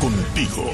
contigo.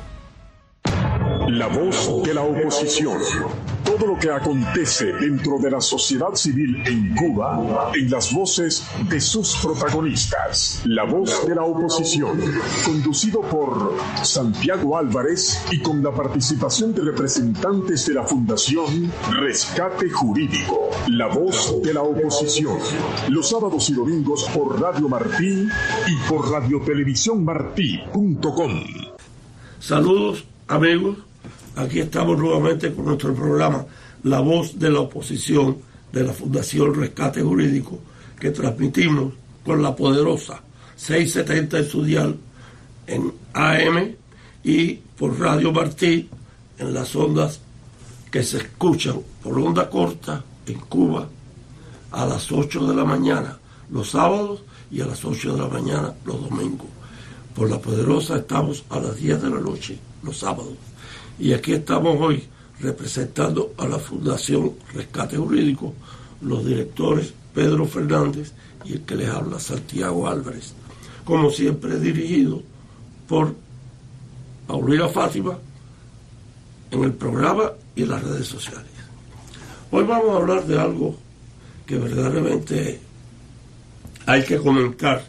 La voz de la oposición. Todo lo que acontece dentro de la sociedad civil en Cuba, en las voces de sus protagonistas. La voz de la oposición, conducido por Santiago Álvarez y con la participación de representantes de la Fundación Rescate Jurídico. La voz de la oposición, los sábados y domingos por Radio Martí y por radiotelevisiónmartí.com. Saludos, amigos. Aquí estamos nuevamente con nuestro programa La Voz de la Oposición de la Fundación Rescate Jurídico, que transmitimos con la poderosa 670 en su dial en AM y por Radio Martí en las ondas que se escuchan por onda corta en Cuba a las 8 de la mañana los sábados y a las 8 de la mañana los domingos. Por la poderosa estamos a las 10 de la noche los sábados. Y aquí estamos hoy representando a la Fundación Rescate Jurídico, los directores Pedro Fernández y el que les habla Santiago Álvarez. Como siempre dirigido por Paulina Fátima en el programa y en las redes sociales. Hoy vamos a hablar de algo que verdaderamente hay que comentar.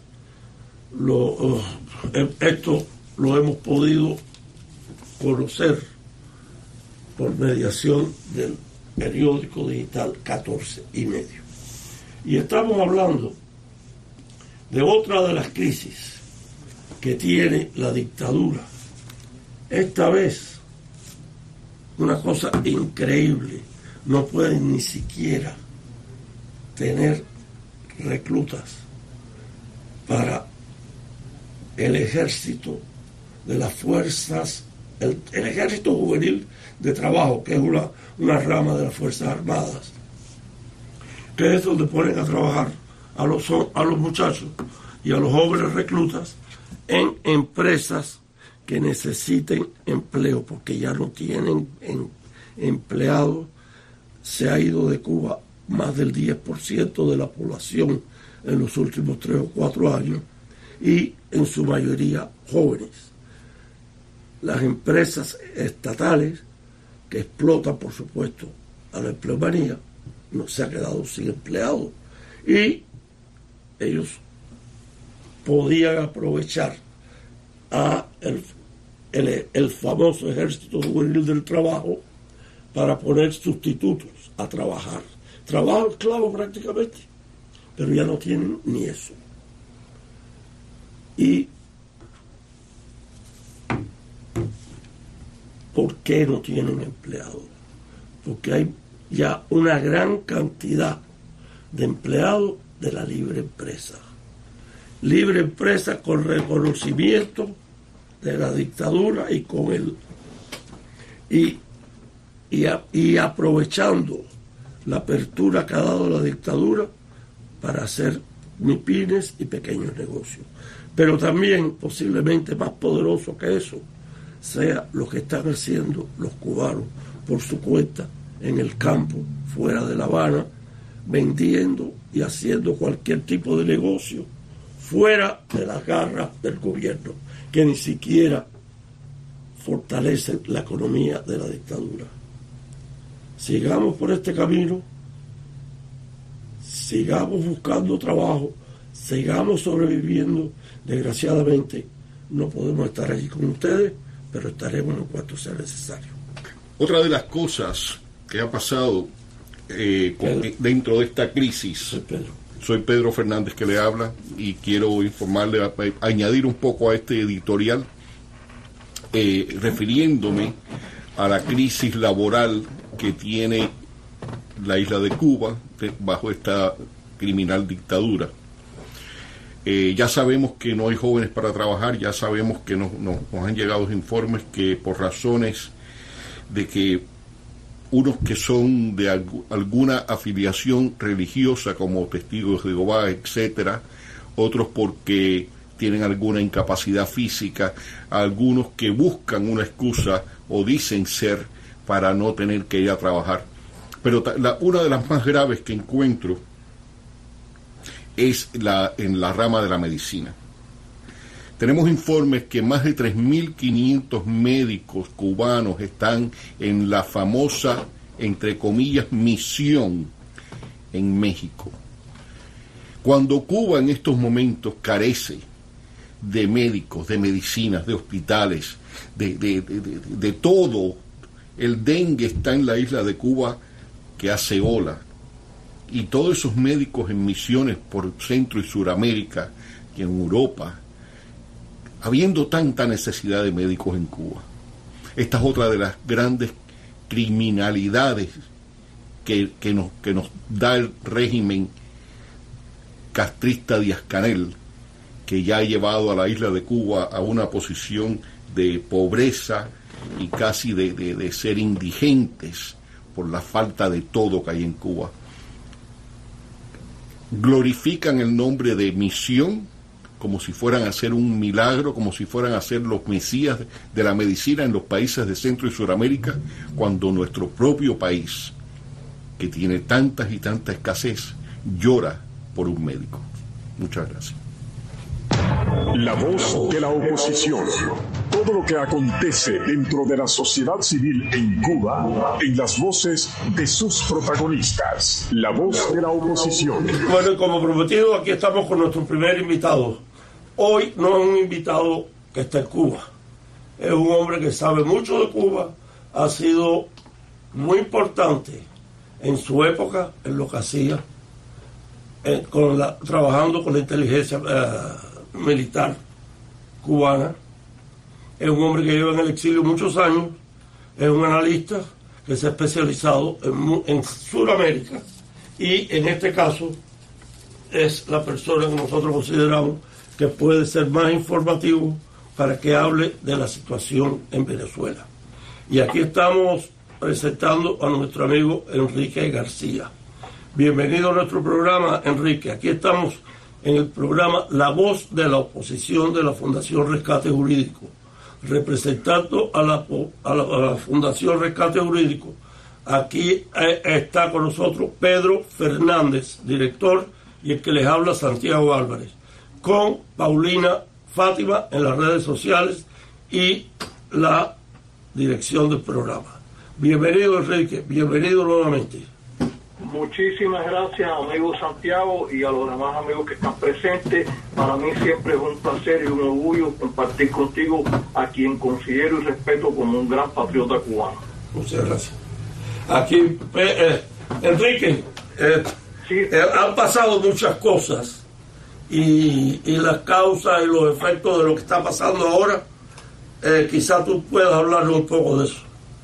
Esto lo hemos podido conocer por mediación del periódico digital 14 y medio. Y estamos hablando de otra de las crisis que tiene la dictadura. Esta vez, una cosa increíble, no pueden ni siquiera tener reclutas para el ejército de las fuerzas, el ejército juvenil de trabajo, que es una rama de las Fuerzas Armadas, que es donde ponen a trabajar a los muchachos y a los jóvenes reclutas en empresas que necesiten empleo, porque ya no tienen empleados. Se ha ido de Cuba más del 10% de la población en los últimos 3 o 4 años, y en su mayoría jóvenes. Las empresas estatales que explotan, por supuesto, a la empleomanía, no se ha quedado sin empleados, y ellos podían aprovechar a el famoso ejército juvenil del trabajo para poner sustitutos a trabajar. Trabajo esclavo prácticamente, pero ya no tienen ni eso. ¿Y por qué no tienen empleados? Porque hay ya una gran cantidad de empleados de la libre empresa. Libre empresa con reconocimiento de la dictadura y con el y aprovechando la apertura que ha dado la dictadura para hacer MIPYMES y pequeños negocios. Pero también, posiblemente más poderoso que eso, sea lo que están haciendo los cubanos por su cuenta en el campo, fuera de La Habana, vendiendo y haciendo cualquier tipo de negocio fuera de las garras del gobierno, que ni siquiera fortalecen la economía de la dictadura. Sigamos por este camino, sigamos buscando trabajo, sigamos sobreviviendo. Desgraciadamente no podemos estar aquí con ustedes, pero estaremos en cuanto sea necesario. Otra de las cosas que ha pasado dentro de esta crisis, soy Pedro Fernández que le habla, y quiero informarle, añadir un poco a este editorial, refiriéndome a la crisis laboral que tiene la isla de Cuba bajo esta criminal dictadura. Ya sabemos que no hay jóvenes para trabajar, ya sabemos que nos han llegado informes que por razones de que unos que son de alguna afiliación religiosa como testigos de Jehová, etcétera, otros porque tienen alguna incapacidad física, algunos que buscan una excusa o dicen ser para no tener que ir a trabajar. Pero una de las más graves que encuentro es en la rama de la medicina. Tenemos informes que más de 3.500 médicos cubanos están en la famosa, entre comillas, misión en México. Cuando Cuba en estos momentos carece de médicos, de medicinas, de hospitales, de todo, el dengue está en la isla de Cuba que hace ola, y todos esos médicos en misiones por Centro y Suramérica y en Europa, habiendo tanta necesidad de médicos en Cuba. Esta es otra de las grandes criminalidades que nos da el régimen castrista Díaz-Canel, que ya ha llevado a la isla de Cuba a una posición de pobreza y casi de ser indigentes por la falta de todo que hay en Cuba. Glorifican el nombre de misión como si fueran a hacer un milagro, como si fueran a ser los mesías de la medicina en los países de Centro y Suramérica, cuando nuestro propio país, que tiene tantas y tanta escasez, llora por un médico. Muchas gracias. La voz de la oposición. Todo lo que acontece dentro de la sociedad civil en Cuba, en las voces de sus protagonistas. La voz de la oposición. Bueno, y como prometido, aquí estamos con nuestro primer invitado. Hoy no es un invitado que está en Cuba. Es un hombre que sabe mucho de Cuba, ha sido muy importante en su época, en lo que hacía, trabajando con la inteligencia militar cubana. Es un hombre que lleva en el exilio muchos años, es un analista que se ha especializado en Sudamérica, y en este caso es la persona que nosotros consideramos que puede ser más informativo para que hable de la situación en Venezuela. Y aquí estamos presentando a nuestro amigo Enrique García. Bienvenido a nuestro programa, Enrique. Aquí estamos en el programa La Voz de la Oposición de la Fundación Rescate Jurídico, representando a la Fundación Rescate Jurídico. Aquí está con nosotros Pedro Fernández, director, y el que les habla, Santiago Álvarez, con Paulina Fátima en las redes sociales y la dirección del programa. Bienvenido, Enrique, bienvenido nuevamente. Muchísimas gracias, amigo Santiago, y a los demás amigos que están presentes. Para mí siempre es un placer y un orgullo compartir contigo a quien considero y respeto como un gran patriota cubano. Muchas gracias. Aquí, Enrique, sí. Han pasado muchas cosas, y las causas y los efectos de lo que está pasando ahora, quizás tú puedas hablarnos un poco de eso.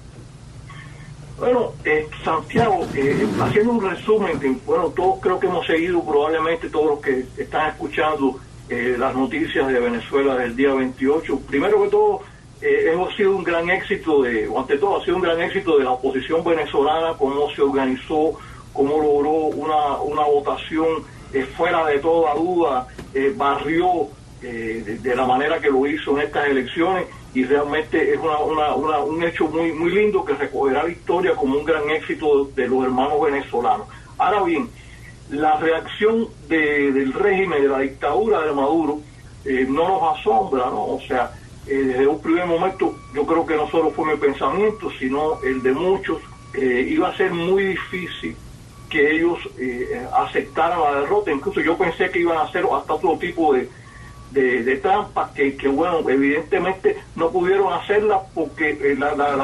Bueno, Santiago, haciendo un resumen, todos creo que hemos seguido, probablemente todos los que están escuchando las noticias de Venezuela del día 28. Primero que todo, ha sido un gran éxito ha sido un gran éxito de la oposición venezolana, cómo se organizó, cómo logró una votación fuera de toda duda, barrió de la manera que lo hizo en estas elecciones, y realmente es un hecho muy muy lindo que recogerá la historia como un gran éxito de los hermanos venezolanos. Ahora bien, la reacción del régimen, de la dictadura de Maduro, no nos asombra, ¿no? O sea, desde un primer momento yo creo que no solo fue mi pensamiento, sino el de muchos, iba a ser muy difícil que ellos aceptaran la derrota. Incluso yo pensé que iban a hacer hasta otro tipo de trampas que bueno, evidentemente no pudieron hacerla porque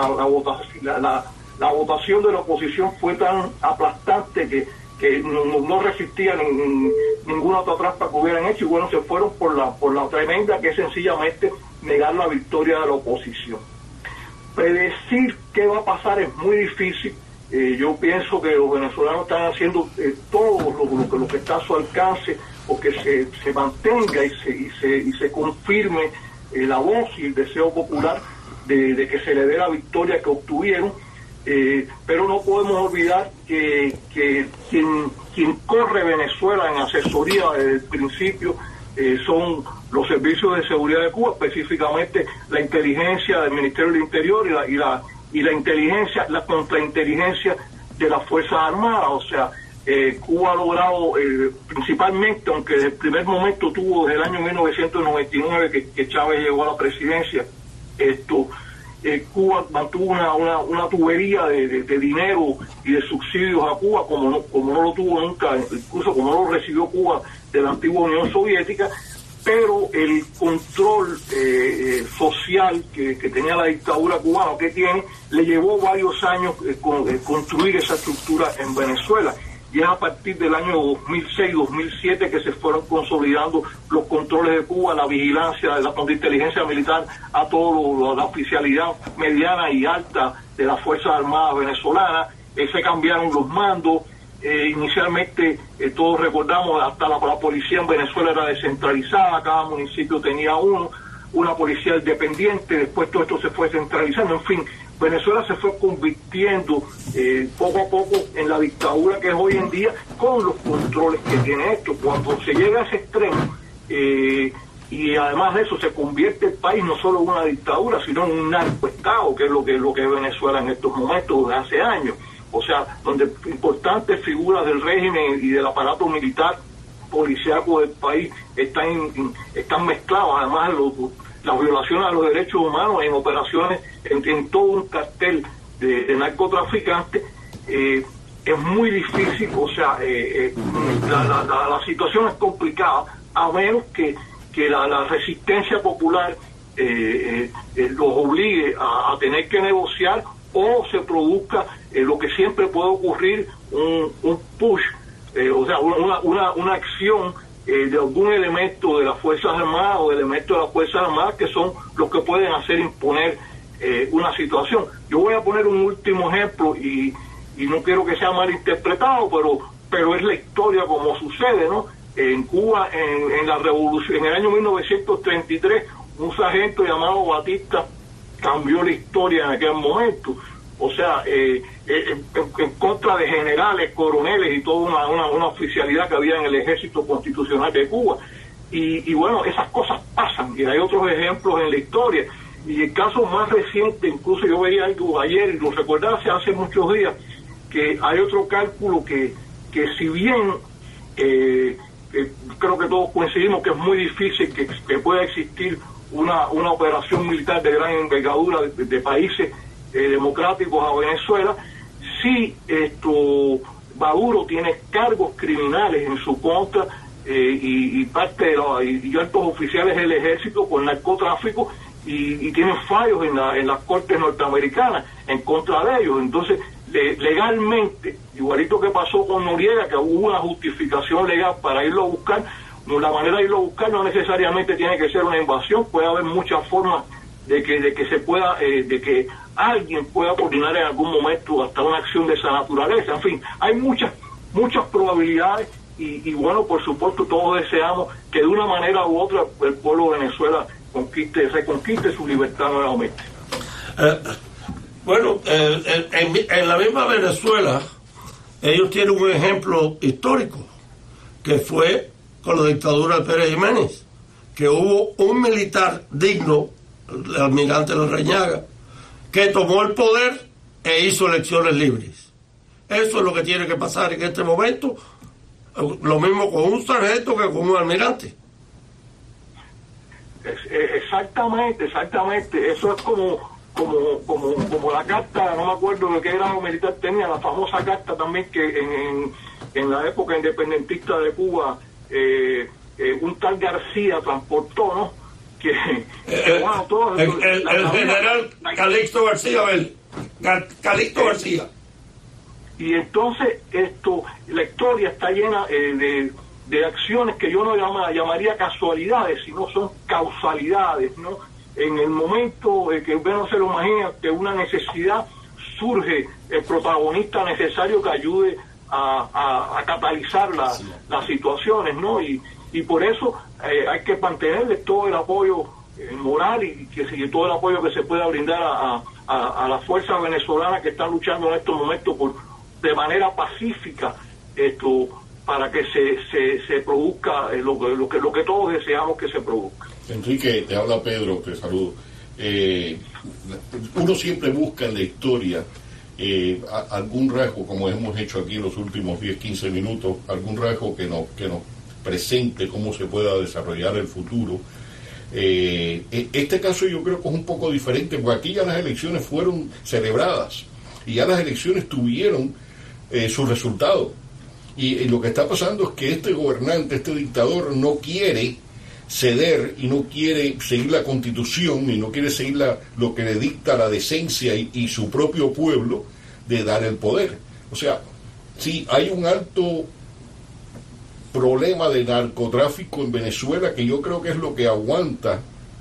la votación de la oposición fue tan aplastante que no resistían ninguna otra trampa que hubieran hecho, y bueno, se fueron por la tremenda, que es sencillamente negar la victoria de la oposición. Predecir qué va a pasar es muy difícil. Yo pienso que los venezolanos están haciendo todo lo que está a su alcance, porque se mantenga y se confirme la voz y el deseo popular de que se le dé la victoria que obtuvieron, pero no podemos olvidar que quien corre Venezuela en asesoría desde el principio son los servicios de seguridad de Cuba, específicamente la inteligencia del Ministerio del Interior y la inteligencia, la contrainteligencia de las Fuerzas Armadas. O sea, Cuba ha logrado, principalmente, aunque desde el primer momento tuvo, desde el año 1999 que Chávez llegó a la presidencia, Cuba mantuvo una tubería de dinero y de subsidios a Cuba como no lo tuvo nunca, incluso como no lo recibió Cuba de la antigua Unión Soviética, pero el control social que tenía la dictadura cubana, que tiene, le llevó varios años construir esa estructura en Venezuela. Y es a partir del año 2006-2007 que se fueron consolidando los controles de Cuba, la vigilancia de la contrainteligencia militar a toda la oficialidad mediana y alta de las Fuerzas Armadas venezolanas. Se cambiaron los mandos. Inicialmente, todos recordamos, hasta la policía en Venezuela era descentralizada, cada municipio tenía una policía independiente, después todo esto se fue centralizando, en fin. Venezuela se fue convirtiendo poco a poco en la dictadura que es hoy en día, con los controles que tiene esto. Cuando se llega a ese extremo, y además de eso se convierte el país no solo en una dictadura, sino en un narcoestado, que es lo que es Venezuela en estos momentos, desde hace años. O sea, donde importantes figuras del régimen y del aparato militar, policíaco del país están mezclados. Además, las violaciones a los derechos humanos en operaciones, en todo un cartel de narcotraficantes, es muy difícil. O sea, la situación es complicada, a menos que la resistencia popular los obligue a tener que negociar, o se produzca lo que siempre puede ocurrir, un push, o sea, una acción de algún elemento de las Fuerzas Armadas o de elementos de las Fuerzas Armadas, que son los que pueden hacer imponer una situación. Yo voy a poner un último ejemplo y no quiero que sea malinterpretado, pero es la historia como sucede, ¿no? En Cuba, en la revolución, en el año 1933, un sargento llamado Batista cambió la historia en aquel momento. O sea, en contra de generales, coroneles y toda una oficialidad que había en el ejército constitucional de Cuba. Y bueno, esas cosas pasan, y hay otros ejemplos en la historia. Y el caso más reciente, incluso yo veía algo ayer, y lo recordaba hace muchos días, que hay otro cálculo que si bien creo que todos coincidimos que es muy difícil que pueda existir una operación militar de gran envergadura de países democráticos a Venezuela, sí Maduro tiene cargos criminales en su contra, y parte de altos oficiales del ejército por narcotráfico, y tienen fallos en las cortes norteamericanas en contra de ellos. Entonces, legalmente, igualito que pasó con Noriega, que hubo una justificación legal para irlo a buscar, la manera de irlo a buscar no necesariamente tiene que ser una invasión, puede haber muchas formas de que se pueda, de que alguien pueda coordinar en algún momento hasta una acción de esa naturaleza. En fin, hay muchas probabilidades, y bueno, por supuesto todos deseamos que de una manera u otra el pueblo de Venezuela reconquiste su libertad nuevamente. Bueno, en la misma Venezuela ellos tienen un ejemplo histórico, que fue con la dictadura de Pérez Jiménez, que hubo un militar digno, el almirante Larrañaga, que tomó el poder e hizo elecciones libres. Eso es lo que tiene que pasar en este momento, lo mismo con un sargento que con un almirante. Exactamente, eso es como la carta, no me acuerdo de qué grado militar tenía, la famosa carta también que en la época independentista de Cuba un tal García transportó, ¿no? Bueno, todos, el general Calixto García, Calixto García. Y entonces la historia está llena de acciones que yo no llamaría casualidades, sino son causalidades, ¿no? En el momento que uno no se lo imagina, que una necesidad surge, el protagonista necesario que ayude a catalizar las situaciones, ¿no? Y por eso hay que mantenerle todo el apoyo moral y todo el apoyo que se pueda brindar a las fuerzas venezolanas que están luchando en estos momentos de manera pacífica, para que se produzca lo que todos deseamos que se produzca. Enrique, te habla Pedro, te saludo. Uno siempre busca en la historia algún rasgo, como hemos hecho aquí en los últimos 10-15 minutos, algún rasgo que nos presente cómo se pueda desarrollar el futuro. Este caso yo creo que es un poco diferente, porque aquí ya las elecciones fueron celebradas y ya las elecciones tuvieron su resultado. Y lo que está pasando es que este gobernante, este dictador, no quiere ceder y no quiere seguir la Constitución y no quiere seguir lo que le dicta la decencia y su propio pueblo de dar el poder. O sea, sí, hay un alto problema de narcotráfico en Venezuela que yo creo que es lo que aguanta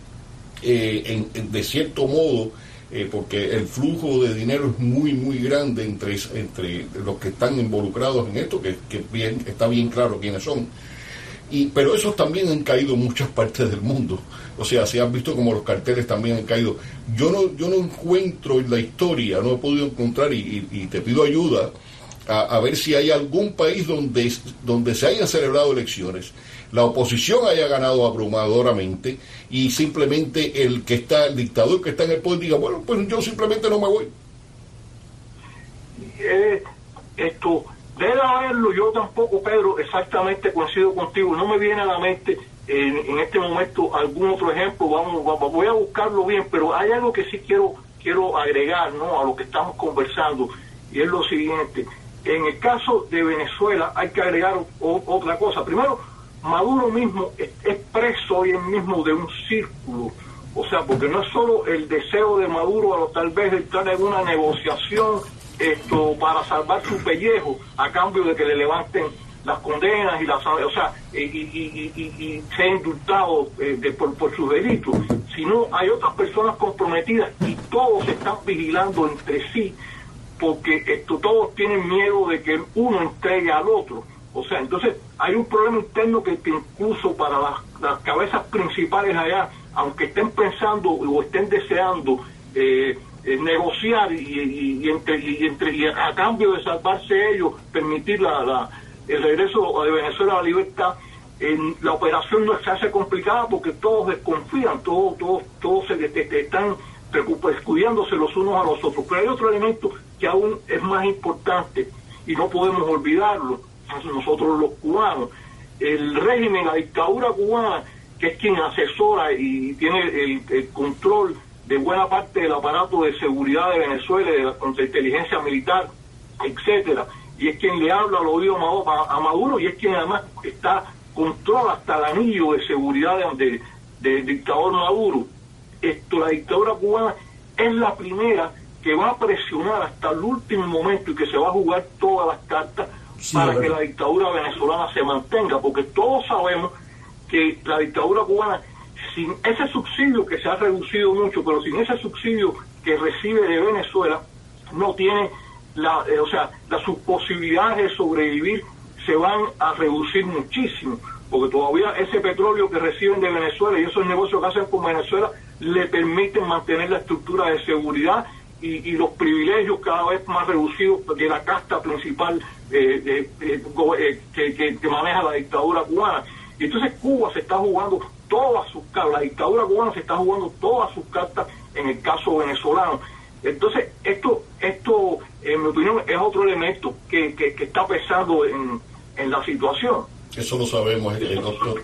de cierto modo, porque el flujo de dinero es muy muy grande entre los que están involucrados en esto, que está bien claro quiénes son, pero esos también han caído en muchas partes del mundo. O sea, se han visto como los carteles también han caído. Yo no encuentro en la historia, no he podido encontrar, y te pido ayuda a ver si hay algún país donde se hayan celebrado elecciones, la oposición haya ganado abrumadoramente y simplemente el dictador que está en el poder diga, bueno, pues yo simplemente no me voy. Esto debe haberlo. Yo tampoco, Pedro, exactamente coincido contigo. No me viene a la mente en este momento algún otro ejemplo. Voy a buscarlo bien, pero hay algo que sí quiero agregar, ¿no?, a lo que estamos conversando, y es lo siguiente. En el caso de Venezuela hay que agregar otra cosa. Primero, Maduro mismo es preso hoy mismo de un círculo. O sea, porque no es solo el deseo de Maduro tal vez de entrar en una negociación para salvar su pellejo a cambio de que le levanten las condenas y sea indultado por sus delitos, sino hay otras personas comprometidas y todos están vigilando entre sí, porque todos tienen miedo de que uno entregue al otro. O sea, entonces hay un problema interno que incluso para las cabezas principales allá, aunque estén pensando o estén deseando negociar y a cambio de salvarse ellos, permitir el regreso de Venezuela a la libertad, la operación no se hace complicada porque todos desconfían, todos están escudándose los unos a los otros. Pero hay otro elemento que aún es más importante y no podemos olvidarlo nosotros los cubanos. El régimen, la dictadura cubana, que es quien asesora y tiene el control de buena parte del aparato de seguridad de Venezuela, de la inteligencia militar, etcétera, y es quien le habla al oído a Maduro, y es quien además controla hasta el anillo de seguridad del dictador Maduro. La dictadura cubana es la primera que va a presionar hasta el último momento y que se va a jugar todas las cartas para que la dictadura venezolana se mantenga, porque todos sabemos que la dictadura cubana, sin ese subsidio que se ha reducido mucho, pero sin ese subsidio que recibe de Venezuela, no tiene sus posibilidades de sobrevivir se van a reducir muchísimo, porque todavía ese petróleo que reciben de Venezuela y esos negocios que hacen con Venezuela le permiten mantener la estructura de seguridad y los privilegios cada vez más reducidos de la casta principal que maneja la dictadura cubana. Y entonces Cuba se está jugando todas sus cartas, la dictadura cubana se está jugando todas sus cartas en el caso venezolano. Entonces esto en mi opinión es otro elemento que está pesando en la situación. Eso lo sabemos, doctor.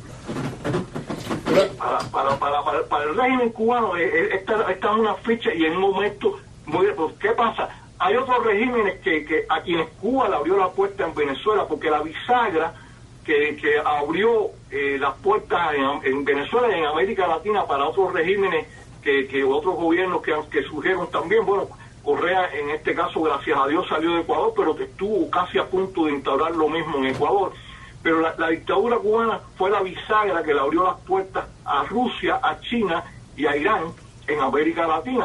Para el régimen cubano está en una fecha y en un momento ¿qué pasa? Hay otros regímenes que a quienes Cuba le abrió la puerta en Venezuela, porque la bisagra que abrió las puertas en Venezuela y en América Latina para otros regímenes que otros gobiernos que surgieron también. Bueno, Correa en este caso, gracias a Dios, salió de Ecuador, pero que estuvo casi a punto de instaurar lo mismo en Ecuador. Pero la dictadura cubana fue la bisagra que le abrió las puertas a Rusia, a China y a Irán en América Latina.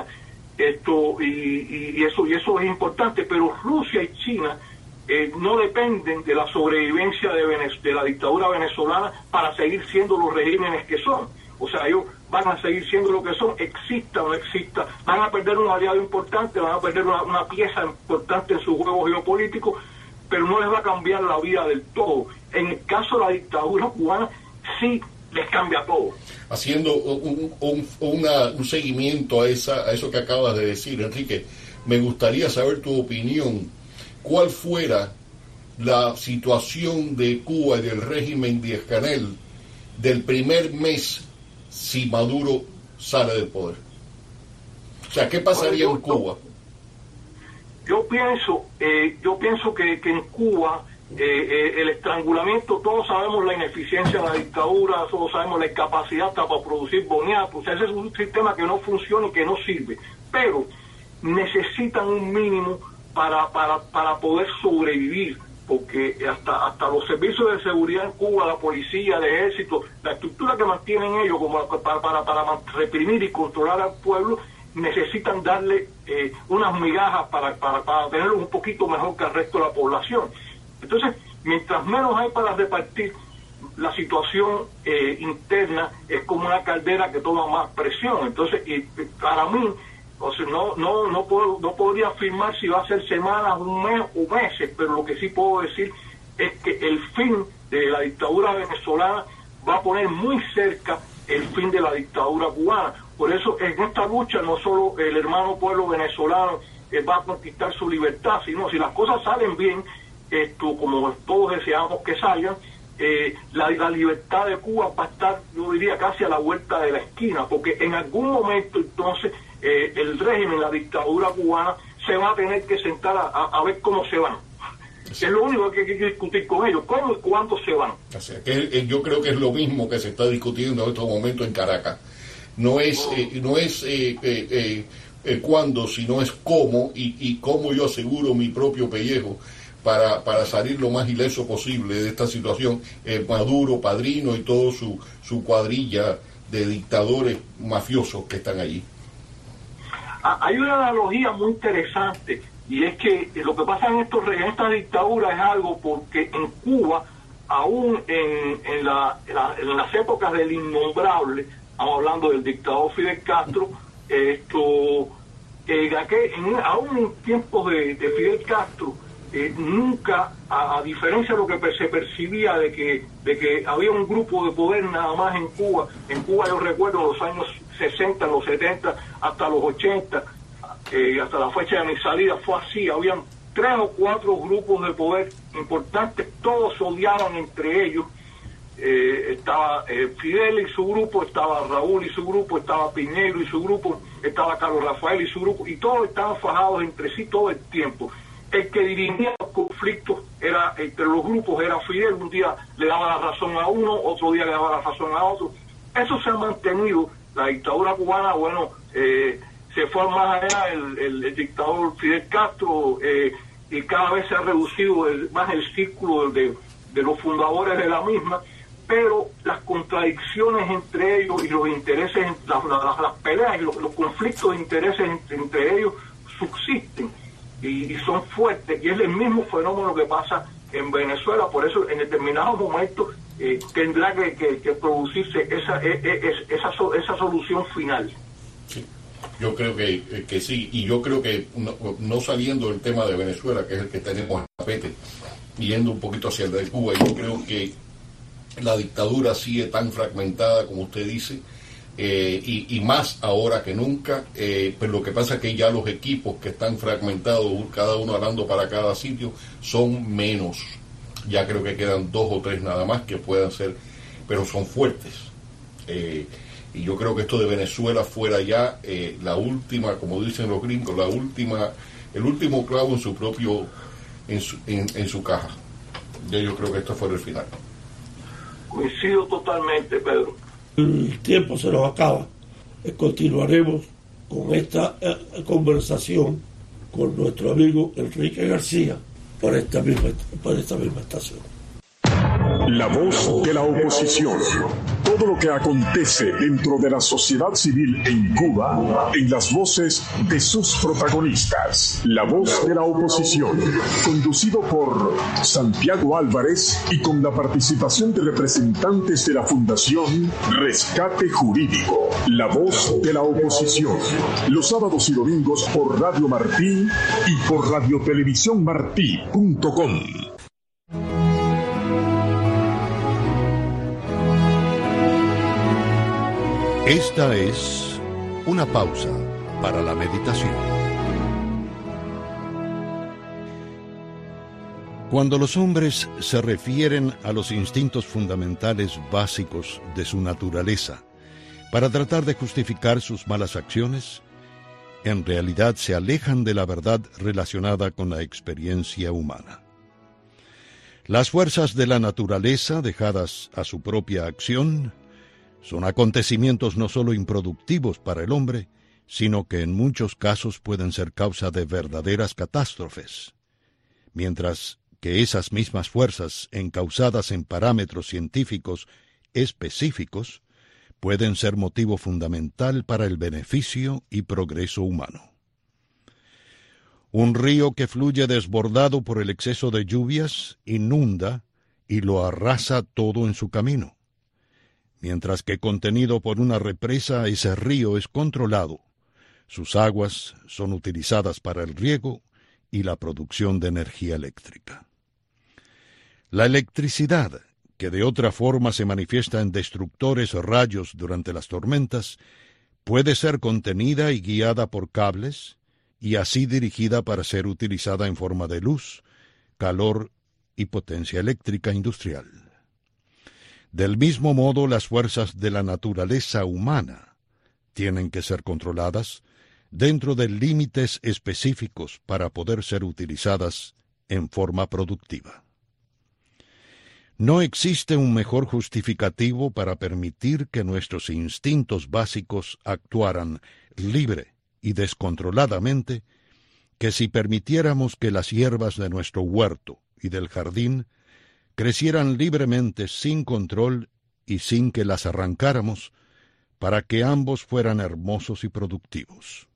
Y eso es importante, pero Rusia y China no dependen de la sobrevivencia de la dictadura venezolana para seguir siendo los regímenes que son. O sea, ellos van a seguir siendo lo que son, exista o no exista. Van a perder un aliado importante, van a perder una pieza importante en su juego geopolítico, pero no les va a cambiar la vida del todo. En el caso de la dictadura cubana, sí les cambia todo. Haciendo un seguimiento a eso que acabas de decir, Enrique, me gustaría saber tu opinión. ¿Cuál fuera la situación de Cuba y del régimen Díaz-Canel del primer mes si Maduro sale del poder? O sea, ¿qué pasaría en Cuba? Yo pienso que en Cuba el estrangulamiento, todos sabemos la ineficiencia de la dictadura, todos sabemos la incapacidad hasta para producir boniatos. O sea, ese es un sistema que no funciona y que no sirve, pero necesitan un mínimo para poder sobrevivir, porque hasta los servicios de seguridad en Cuba, la policía, el ejército, la estructura que mantienen ellos como para reprimir y controlar al pueblo, necesitan darle unas migajas para tenerlo un poquito mejor que el resto de la población. Entonces, mientras menos hay para repartir, la situación interna es como una caldera que toma más presión. Entonces, para mí, o sea, no podría afirmar si va a ser semanas, un mes o meses, pero lo que sí puedo decir es que el fin de la dictadura venezolana va a poner muy cerca el fin de la dictadura cubana. Por eso en esta lucha no solo el hermano pueblo venezolano va a conquistar su libertad, sino si las cosas salen bien, como todos deseamos que salgan, la libertad de Cuba va a estar, yo diría, casi a la vuelta de la esquina, porque en algún momento entonces el régimen, la dictadura cubana, se va a tener que sentar a ver cómo se van. Sí. Es lo único que hay que discutir con ellos, cómo y cuándo se van. O sea, que yo creo que es lo mismo que se está discutiendo en estos momentos en Caracas. No es cuándo, sino es cómo, y cómo yo aseguro mi propio pellejo para salir lo más ileso posible de esta situación. Maduro, Padrino y todo su cuadrilla de dictadores mafiosos que están allí. Hay una analogía muy interesante, y es que lo que pasa en esta dictadura es algo porque en Cuba, aún en las épocas del innombrable, estamos hablando del dictador Fidel Castro, aún en tiempos de Fidel Castro, nunca, a diferencia de lo que se percibía de que había un grupo de poder nada más en Cuba yo recuerdo los años 60, los 70, hasta los 80, hasta la fecha de mi salida fue así, habían 3 o 4 grupos de poder importantes, todos se odiaban entre ellos. Estaba Fidel y su grupo, estaba Raúl y su grupo, estaba Piñero y su grupo, estaba Carlos Rafael y su grupo, y todos estaban fajados entre sí todo el tiempo. El que dirimía los conflictos entre los grupos era Fidel. Un día le daba la razón a uno, otro día le daba la razón a otro. Eso se ha mantenido. La dictadura cubana, se fue más allá el dictador Fidel Castro, y cada vez se ha reducido más el círculo de los fundadores de la misma, pero las contradicciones entre ellos y los intereses, las peleas y los conflictos de intereses entre ellos subsisten y son fuertes, y es el mismo fenómeno que pasa en Venezuela. Por eso en determinados momentos tendrá que producirse esa solución final. Sí, yo creo que sí, y yo creo que no saliendo del tema de Venezuela, que es el que tenemos en tapete, yendo un poquito hacia el de Cuba, yo creo que la dictadura sigue tan fragmentada como usted dice, y más ahora que nunca, pero lo que pasa es que ya los equipos que están fragmentados, cada uno hablando para cada sitio, son menos. Ya creo que quedan 2 o 3 nada más que puedan ser, pero son fuertes. Y yo creo que esto de Venezuela fuera ya la última, como dicen los gringos, el último clavo en su propio, en su caja. Yo creo que esto fuera el final. Coincido totalmente, Pedro. El tiempo se nos acaba. Continuaremos con esta conversación con nuestro amigo Enrique García por esta misma estación. La voz de la oposición. Todo lo que acontece dentro de la sociedad civil en Cuba, en las voces de sus protagonistas. La voz de la oposición. Conducido por Santiago Álvarez y con la participación de representantes de la Fundación Rescate Jurídico. La voz de la oposición. Los sábados y domingos por Radio Martí y por radiotelevisiónmartí.com. Esta es una pausa para la meditación. Cuando los hombres se refieren a los instintos fundamentales básicos de su naturaleza para tratar de justificar sus malas acciones, en realidad se alejan de la verdad relacionada con la experiencia humana. Las fuerzas de la naturaleza, dejadas a su propia acción, son acontecimientos no solo improductivos para el hombre, sino que en muchos casos pueden ser causa de verdaderas catástrofes, mientras que esas mismas fuerzas, encausadas en parámetros científicos específicos, pueden ser motivo fundamental para el beneficio y progreso humano. Un río que fluye desbordado por el exceso de lluvias inunda y lo arrasa todo en su camino, mientras que contenido por una represa, ese río es controlado. Sus aguas son utilizadas para el riego y la producción de energía eléctrica. La electricidad, que de otra forma se manifiesta en destructores rayos durante las tormentas, puede ser contenida y guiada por cables, y así dirigida para ser utilizada en forma de luz, calor y potencia eléctrica industrial. Del mismo modo, las fuerzas de la naturaleza humana tienen que ser controladas dentro de límites específicos para poder ser utilizadas en forma productiva. No existe un mejor justificativo para permitir que nuestros instintos básicos actuaran libre y descontroladamente que si permitiéramos que las hierbas de nuestro huerto y del jardín crecieran libremente sin control y sin que las arrancáramos, para que ambos fueran hermosos y productivos.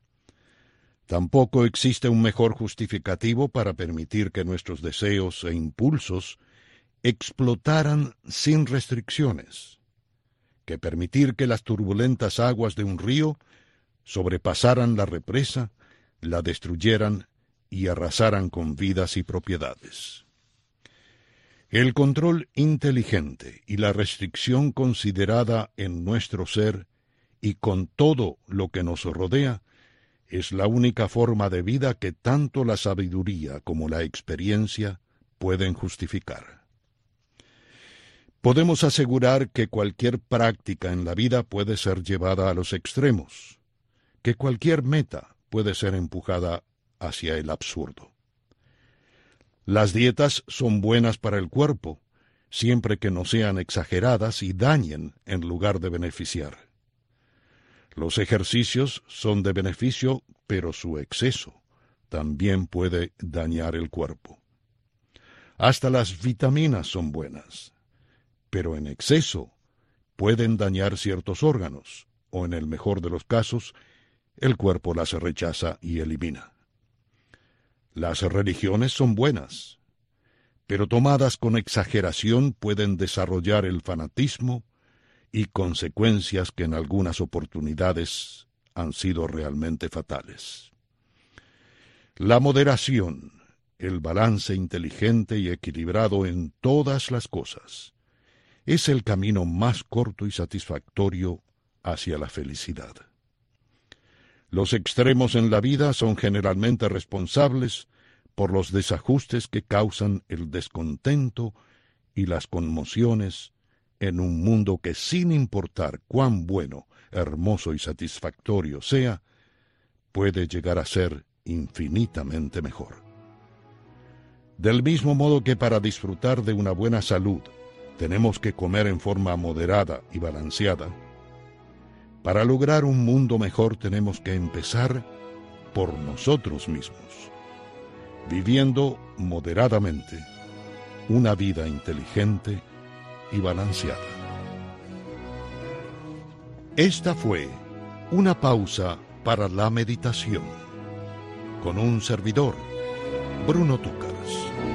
Tampoco existe un mejor justificativo para permitir que nuestros deseos e impulsos explotaran sin restricciones, que permitir que las turbulentas aguas de un río sobrepasaran la represa, la destruyeran y arrasaran con vidas y propiedades. El control inteligente y la restricción considerada en nuestro ser y con todo lo que nos rodea es la única forma de vida que tanto la sabiduría como la experiencia pueden justificar. Podemos asegurar que cualquier práctica en la vida puede ser llevada a los extremos, que cualquier meta puede ser empujada hacia el absurdo. Las dietas son buenas para el cuerpo, siempre que no sean exageradas y dañen en lugar de beneficiar. Los ejercicios son de beneficio, pero su exceso también puede dañar el cuerpo. Hasta las vitaminas son buenas, pero en exceso pueden dañar ciertos órganos, o en el mejor de los casos, el cuerpo las rechaza y elimina. Las religiones son buenas, pero tomadas con exageración pueden desarrollar el fanatismo y consecuencias que en algunas oportunidades han sido realmente fatales. La moderación, el balance inteligente y equilibrado en todas las cosas, es el camino más corto y satisfactorio hacia la felicidad. Los extremos en la vida son generalmente responsables por los desajustes que causan el descontento y las conmociones en un mundo que, sin importar cuán bueno, hermoso y satisfactorio sea, puede llegar a ser infinitamente mejor. Del mismo modo que para disfrutar de una buena salud tenemos que comer en forma moderada y balanceada, para lograr un mundo mejor tenemos que empezar por nosotros mismos, viviendo moderadamente una vida inteligente y balanceada. Esta fue una pausa para la meditación con un servidor, Bruno Túcaras.